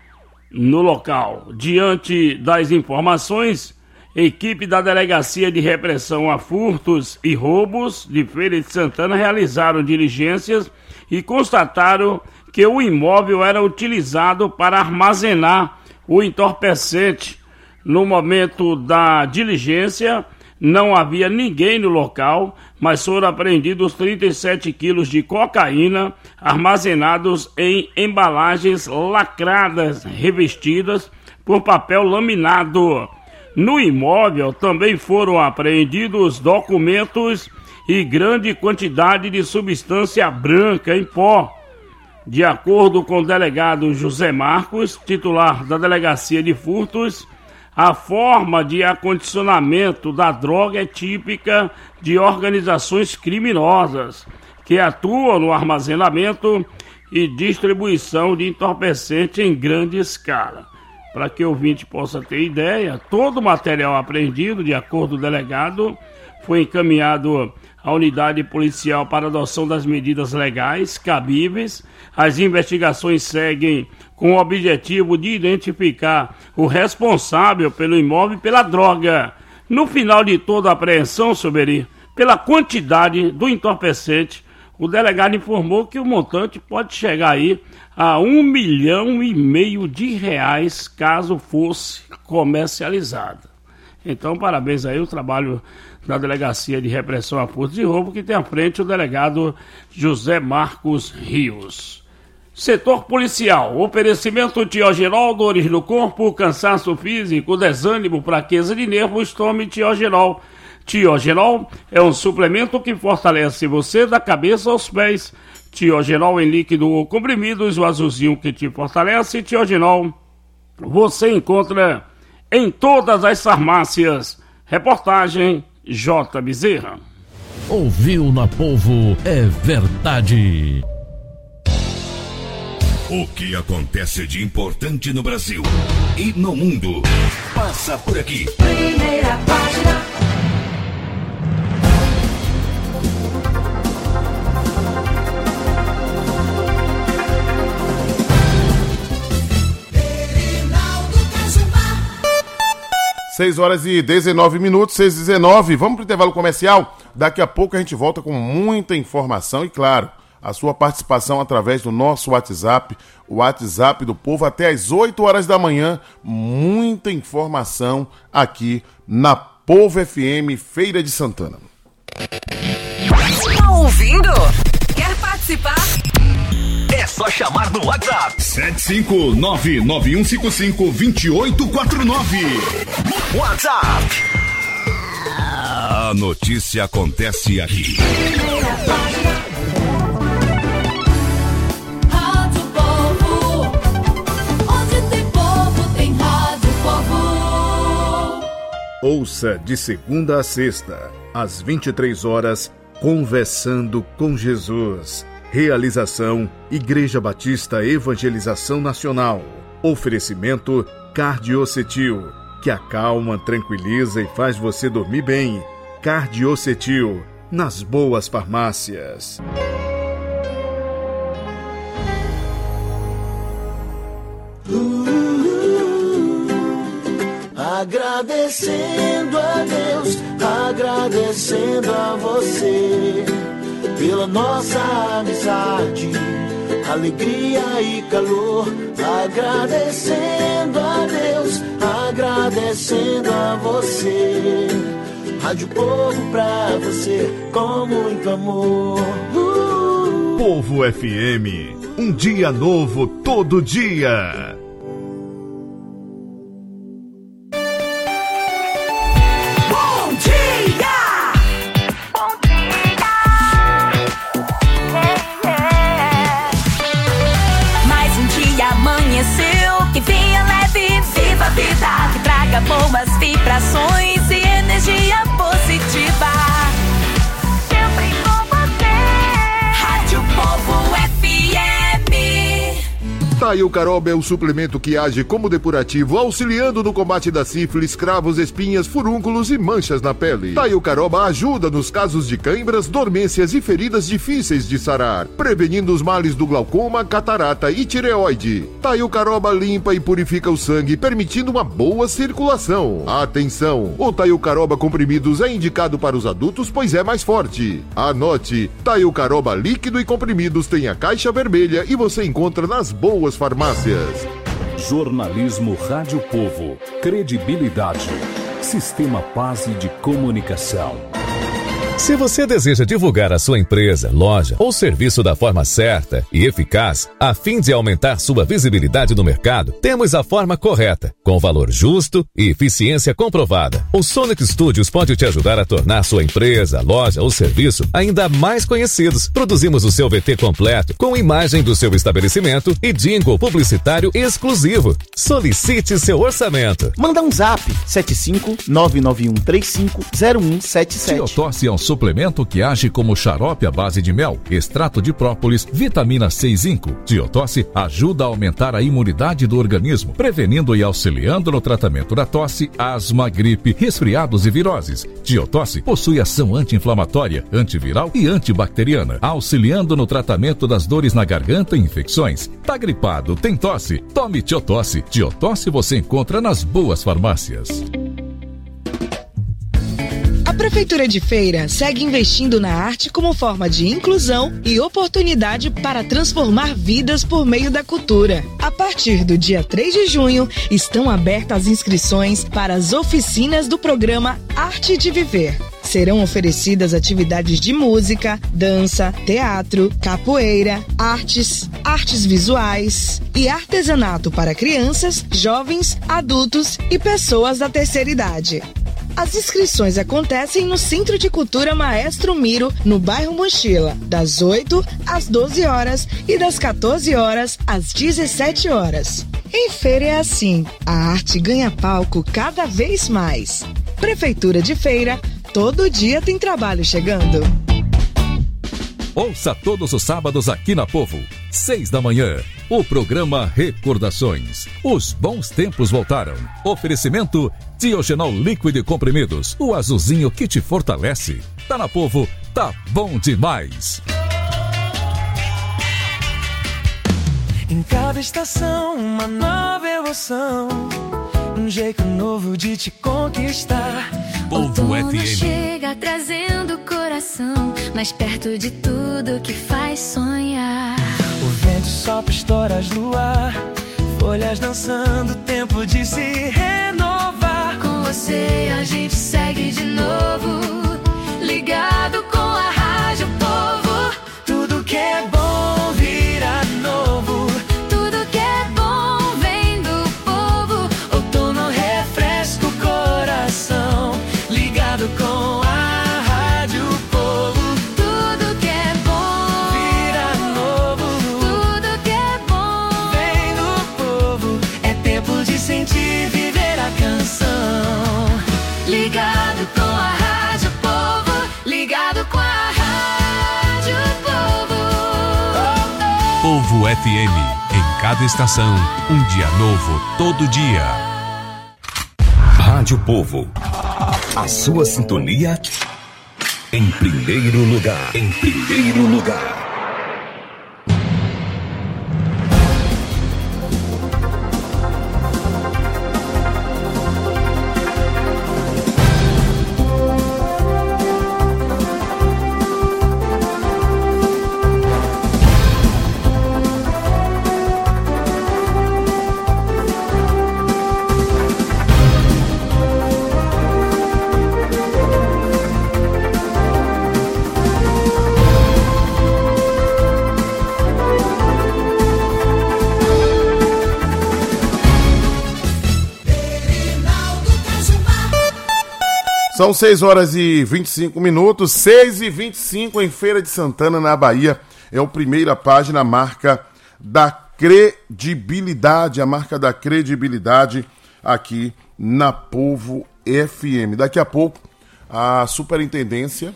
Diante das informações, equipe da Delegacia de Repressão a Furtos e Roubos de Feira de Santana realizaram diligências e constataram que o imóvel era utilizado para armazenar o entorpecente. No momento da diligência, não havia ninguém no local, mas foram apreendidos 37 quilos de cocaína armazenados em embalagens lacradas, revestidas por papel laminado. No imóvel também foram apreendidos documentos e grande quantidade de substância branca em pó. De acordo com o delegado José Marcos, titular da Delegacia de Furtos, a forma de acondicionamento da droga é típica de organizações criminosas que atuam no armazenamento e distribuição de entorpecente em grande escala. Para que o ouvinte possa ter ideia, todo o material apreendido, de acordo com o delegado, foi encaminhado à unidade policial para adoção das medidas legais cabíveis. As investigações seguem com o objetivo de identificar o responsável pelo imóvel e pela droga. No final de toda a apreensão, Soberi, pela quantidade do entorpecente, o delegado informou que o montante pode chegar aí a R$1,5 milhão caso fosse comercializado. Então, parabéns aí, o trabalho da Delegacia de Repressão a Furtos e Roubo, que tem à frente o delegado José Marcos Rios. Setor policial, oferecimento Tiogenol, dores no corpo, cansaço físico, desânimo, fraqueza de nervos, tome Tiogenol. Tiogenol é um suplemento que fortalece você da cabeça aos pés. Tiogenol em líquido ou comprimidos, o azulzinho que te fortalece. Tiogenol você encontra em todas as farmácias. Reportagem J. Bezerra. Ouviu na Povo é verdade. O que acontece de importante no Brasil e no mundo passa por aqui. Primeira página. Seis horas e 19 minutos, 6h19. Vamos para o intervalo comercial. Daqui a pouco a gente volta com muita informação e, claro, a sua participação através do nosso WhatsApp, o WhatsApp do Povo, até às 8 horas da manhã. Muita informação aqui na Povo FM Feira de Santana. Tá ouvindo? Quer participar? É só chamar no WhatsApp 759-9155-2849. WhatsApp. A notícia acontece aqui. Rádio Povo. Onde tem povo, tem Rádio Povo. Ouça de segunda a sexta, às 23 horas, Conversando com Jesus. Realização Igreja Batista Evangelização Nacional. Oferecimento Cardiocetil, que acalma, tranquiliza e faz você dormir bem. Cardiocetil, nas boas farmácias. Agradecendo a Deus, agradecendo a você pela nossa amizade, alegria e calor. Agradecendo a Deus, agradecendo a você. Rádio Povo pra você, com muito amor. Povo FM, um dia novo todo dia. Que venha leve, viva a vida, que traga boas vibrações e energia positiva. Sempre com você. Rádio Povo FM. Taio Caroba é o suplemento que age como depurativo, auxiliando no combate da sífilis, cravos, espinhas, furúnculos e manchas na pele. Taio Caroba ajuda nos casos de cãibras, dormências e feridas difíceis de sarar, prevenindo os males do glaucoma, catarata e tireoide. Taio Caroba limpa e purifica o sangue, permitindo uma boa circulação. Atenção! O Taio Caroba comprimidos é indicado para os adultos, pois é mais forte. Anote: Taio Caroba líquido e comprimidos tem a caixa vermelha e você encontra nas boas farmácias. Jornalismo Rádio Povo. Credibilidade. Sistema Paz de Comunicação. Se você deseja divulgar a sua empresa, loja ou serviço da forma certa e eficaz, a fim de aumentar sua visibilidade no mercado, temos a forma correta, com valor justo e eficiência comprovada. O Sonic Studios pode te ajudar a tornar sua empresa, loja ou serviço ainda mais conhecidos. Produzimos o seu VT completo, com imagem do seu estabelecimento e jingle publicitário exclusivo. Solicite seu orçamento. Manda um zap, 75991350177. Tiotosse é um suplemento que age como xarope à base de mel, extrato de própolis, vitamina C e zinco. Tiotosse ajuda a aumentar a imunidade do organismo, prevenindo e auxiliando no tratamento da tosse, asma, gripe, resfriados e viroses. Tiotosse possui ação anti-inflamatória, antiviral e antibacteriana, auxiliando no tratamento das dores na garganta e infecções. Tá gripado, tem tosse? Tome Tiotosse. Tiotosse você encontra nas boas farmácias. A Prefeitura de Feira segue investindo na arte como forma de inclusão e oportunidade para transformar vidas por meio da cultura. A partir do dia 3 de junho, estão abertas as inscrições para as oficinas do programa Arte de Viver. Serão oferecidas atividades de música, dança, teatro, capoeira, artes visuais e artesanato para crianças, jovens, adultos e pessoas da terceira idade. As inscrições acontecem no Centro de Cultura Maestro Miro, no bairro Mochila, das 8 às 12 horas e das 14 horas às 17 horas. Em feira é assim, a arte ganha palco cada vez mais. Prefeitura de Feira, todo dia tem trabalho chegando. Ouça todos os sábados aqui na Povo, 6 da manhã, o programa Recordações. Os bons tempos voltaram. Oferecimento Diogenol líquido e comprimidos, o azulzinho que te fortalece. Tá na Povo, tá bom demais. Em cada estação, uma nova emoção, um jeito novo de te conquistar. Povo FM chega trazendo o coração mais perto de tudo que faz sonhar. O vento sopra estoras no ar, folhas dançando, tempo de se renovar. Com você a gente segue de novo, ligado com a Rádio Povo. Tudo que é bom vira novo, tudo que é bom vem do povo. outono refresca o coração, ligado com a Rádio Povo. Tudo que é bom vira novo, tudo que é bom vem do povo. É tempo de sentir, viver a canção. Ligado com a Rádio Povo, ligado com a Rádio Povo. Povo FM, em cada estação, um dia novo todo dia. Rádio Povo, a sua sintonia em primeiro lugar. Em primeiro lugar. São 6 horas e 25 minutos, 6h25 em Feira de Santana, na Bahia. É a primeira página, a marca da credibilidade, a marca da credibilidade aqui na Povo FM. Daqui a pouco, a Superintendência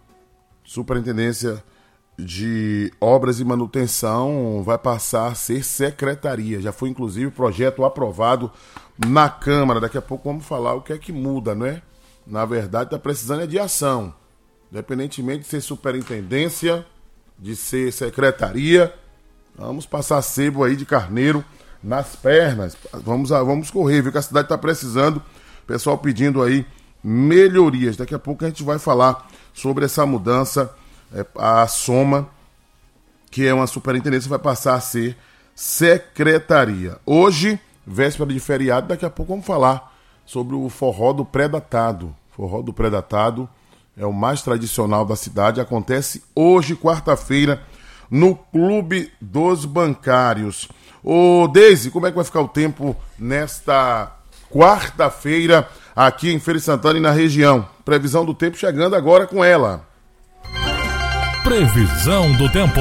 de Obras e Manutenção vai passar a ser secretaria. Já foi, inclusive, projeto aprovado na Câmara. Daqui a pouco vamos falar o que é que muda, não é? Na verdade, está precisando de ação. Independentemente de ser superintendência, de ser secretaria, vamos passar sebo aí de carneiro nas pernas. Vamos correr, viu que a cidade está precisando. Pessoal pedindo aí melhorias. Daqui a pouco a gente vai falar sobre essa mudança. A Soma, que é uma superintendência, vai passar a ser secretaria. Hoje, véspera de feriado, daqui a pouco vamos falar sobre o forró do pré-datado. Forró do pré-datado é o mais tradicional da cidade. Acontece hoje, quarta-feira, no Clube dos Bancários. Ô, Deise, como é que vai ficar o tempo nesta quarta-feira aqui em Feira de Santana e na região? Previsão do tempo chegando agora com ela. Previsão do tempo.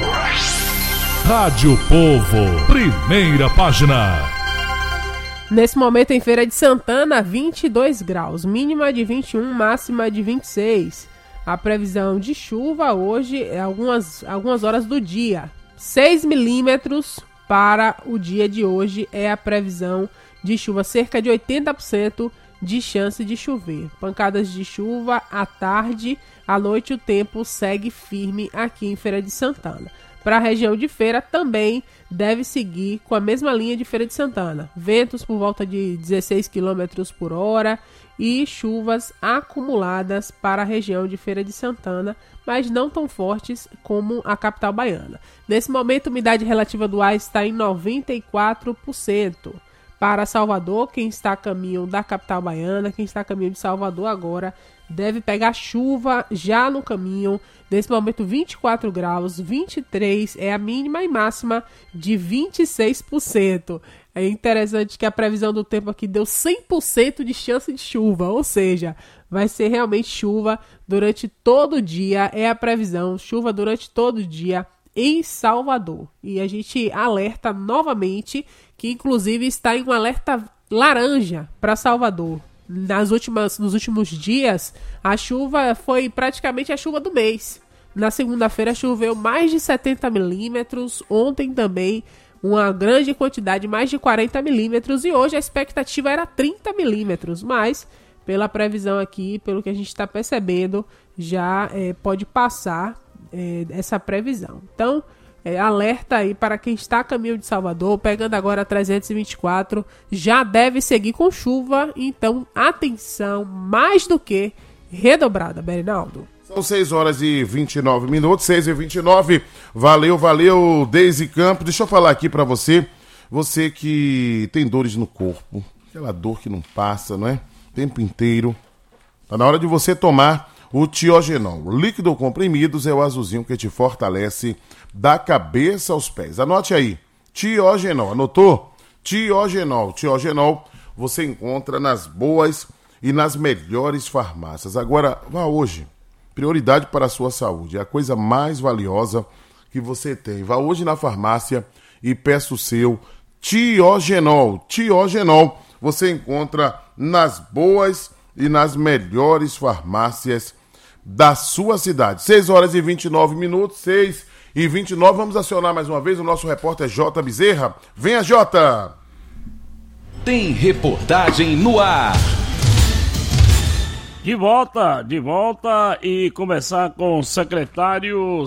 Rádio Povo, primeira página. Nesse momento em Feira de Santana, 22 graus, mínima de 21, máxima de 26. A previsão de chuva hoje é algumas horas do dia. 6 milímetros para o dia de hoje é a previsão de chuva, cerca de 80% de chance de chover. Pancadas de chuva à tarde, à noite o tempo segue firme aqui em Feira de Santana. Para a região de Feira também deve seguir com a mesma linha de Feira de Santana. Ventos por volta de 16 km por hora e chuvas acumuladas para a região de Feira de Santana, mas não tão fortes como a capital baiana. Nesse momento, a umidade relativa do ar está em 94%. para Salvador. Quem está a caminho da capital baiana, quem está a caminho de Salvador agora, deve pegar chuva já no caminho. Nesse momento 24 graus, 23 é a mínima e máxima de 26%. É interessante que a previsão do tempo aqui deu 100% de chance de chuva, ou seja, vai ser realmente chuva durante todo o dia, é a previsão, chuva durante todo o dia em Salvador. E a gente alerta novamente que inclusive está em um alerta laranja para Salvador. Nos últimos dias, a chuva foi praticamente a chuva do mês. Na segunda-feira choveu mais de 70 milímetros, ontem também uma grande quantidade, mais de 40 milímetros, e hoje a expectativa era 30 milímetros, mas pela previsão aqui, pelo que a gente está percebendo, já pode passar essa previsão. Então, alerta aí para quem está a caminho de Salvador, pegando agora a 324, já deve seguir com chuva, então atenção mais do que redobrada, Berinaldo. São 6 horas e 29 minutos, 6h29. Valeu, Deise Campos. Deixa eu falar aqui pra você que tem dores no corpo, aquela dor que não passa, não é? O tempo inteiro. Tá na hora de você tomar o Tiogenol. O líquido comprimidos é o azulzinho que te fortalece da cabeça aos pés. Anote aí, Tiogenol. Anotou? Tiogenol. Tiogenol você encontra nas boas e nas melhores farmácias. Agora, vá hoje. Prioridade para a sua saúde, é a coisa mais valiosa que você tem. Vá hoje na farmácia e peça o seu Tiogenol. Tiogenol você encontra nas boas e nas melhores farmácias da sua cidade. 6 horas e 29 minutos, 6h29. Vamos acionar mais uma vez o nosso repórter J. Bezerra. Venha, Jota! Tem reportagem no ar. De volta e começar com o secretário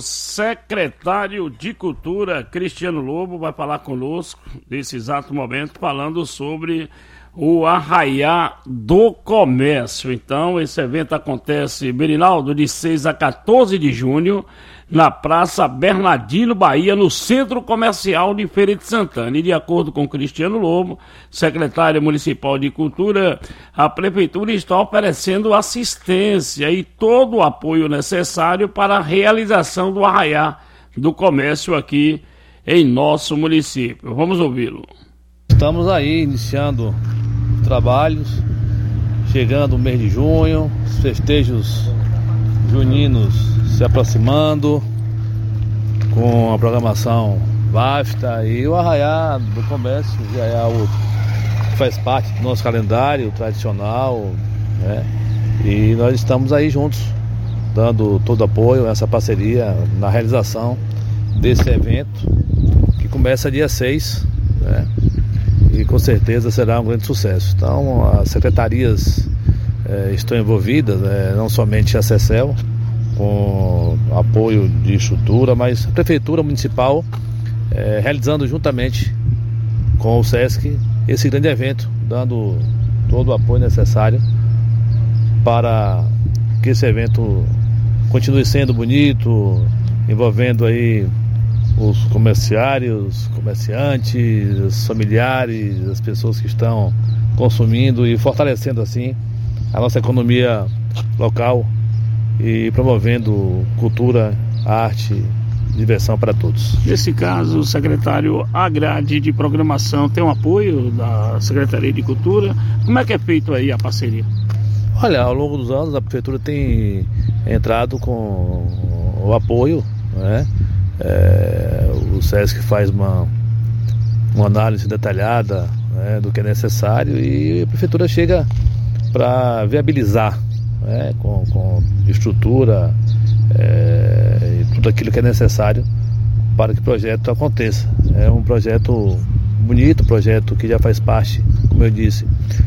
de Cultura, Cristiano Lobo, vai falar conosco nesse exato momento, falando sobre o Arraiá do Comércio. Então, esse evento acontece, Berinaldo, de 6 a 14 de junho, na Praça Bernardino, Bahia, no Centro Comercial de Feira de Santana. E de acordo com Cristiano Lobo, secretário municipal de Cultura, a Prefeitura está oferecendo assistência e todo o apoio necessário para a realização do Arraiá do Comércio aqui em nosso município. Vamos ouvi-lo. Estamos aí iniciando trabalhos, chegando o mês de junho, os festejos juninos se aproximando, com a programação vasta, e o Arraiá do Comércio já é algo que faz parte do nosso calendário tradicional, né? E nós estamos aí juntos, dando todo apoio a essa parceria na realização desse evento, que começa dia 6, né? E com certeza será um grande sucesso. Então, as secretarias estão envolvidas, não somente a CECEL, com apoio de estrutura, mas a Prefeitura Municipal realizando juntamente com o SESC esse grande evento, dando todo o apoio necessário para que esse evento continue sendo bonito, envolvendo aí os comerciários, comerciantes, os familiares, as pessoas que estão consumindo e fortalecendo assim a nossa economia local e promovendo cultura, arte, diversão para todos. Nesse caso, o secretário, a grade de programação tem um apoio da Secretaria de Cultura. Como é que é feito aí a parceria? Olha, ao longo dos anos a Prefeitura tem entrado com o apoio, né? O SESC faz uma análise detalhada, né, do que é necessário, e a Prefeitura chega para viabilizar, né, com estrutura e tudo aquilo que é necessário para que o projeto aconteça. É um projeto bonito, projeto que já faz parte, como eu disse,